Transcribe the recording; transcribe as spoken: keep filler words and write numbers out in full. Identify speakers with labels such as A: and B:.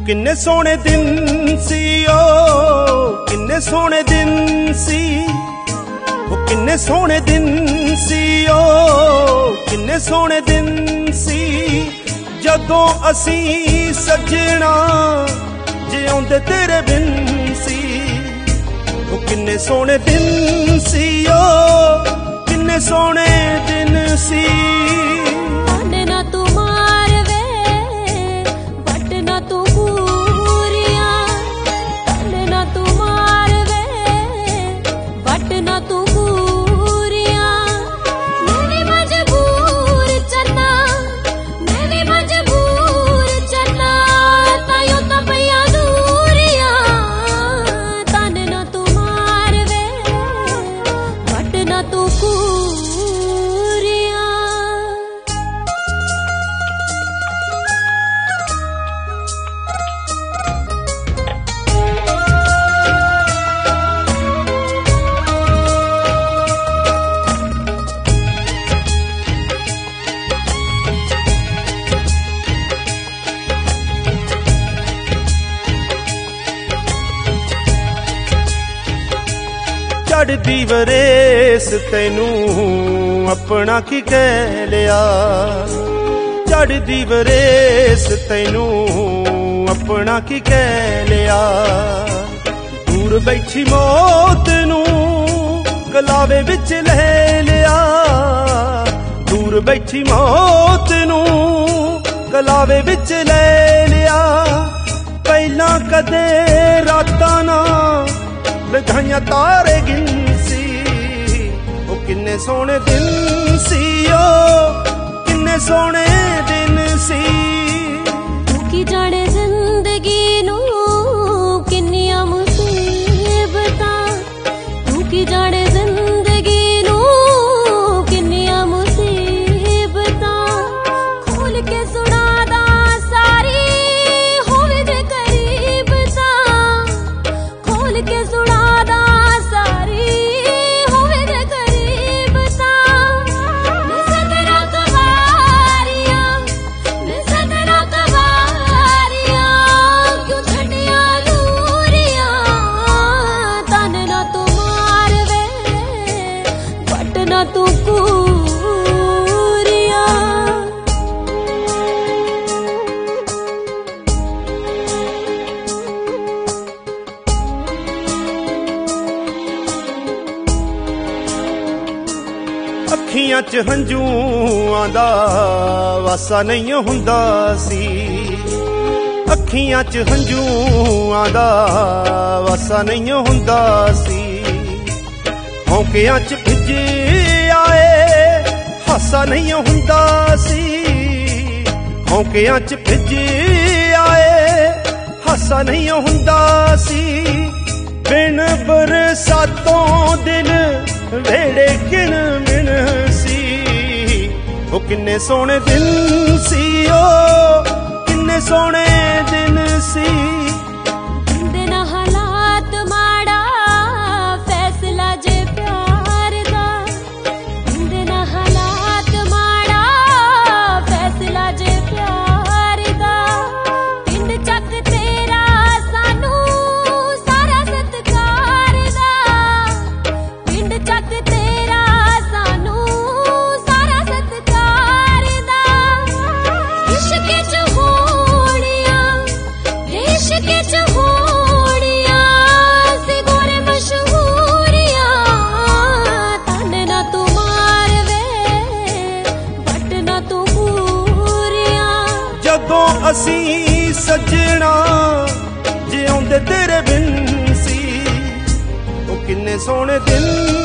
A: किन्ने सोहने दिन सी ओ किन्ने सोहने दिन सी ओ किन्ने सोहने दिन सी ओ किन्ने सोहने दिन सी जदों असी सजना जिउंदे तेरे बिन सी ओ किन्ने सोहने दिन सी ओ किन्ने सोहने दिन सी चढ़दी वरेस तैनू अपना की कह लिया चढ़दी वरेस तैनू अपना की कह लिया दूर बैठी मौत नू गलावे विच ले लिया दूर बैठी मौत नू गलावे विच ले लिया पहला कदे रातां ना लगाइया तारे गिन सी ओ किन्ने सोहने दिन सी ओ किन्ने सोहने दिन सी
B: तू की जाने जिंदगी नू किन्नियां मुसीबतां तू की जाने जिंदगी नू किन्नियां मुसीबतां खोल के सुना दा सारी होवे जे करीब तां खोल के सुना
A: अखियां च हंझूआं दा वासा नहीं हुंदा सी अखियां च हंझूआं दा वासा नहीं हुंदा सी हौंकियां च भिजे आए हासा नहीं हुंदा सी हौंकियां च भिजे आए हासा नहीं हुंदा सी बिन बरसातों दिल वेड़े किन मिन सी ओ किन्ने सोहने दिन सी ओ किन्ने सोहने दिन सी
B: दिन हालात माड़ा फैसला जे प्यार दा दिन हालात माड़ा फैसला जे प्यार दा पिंड चक तेरा सानू सारा सत्कार दा पिंड चक तेरा सानू सारा सत्कार दा इश्क च होड़ियां इश्क च होड़ियां सी गोरे मशहूरियां तन ना तू मार वे बट ना तू पूरियां
A: जदों असी सजना जिउंदे तेरे बिन सी ओ किन्ने सोहने दिन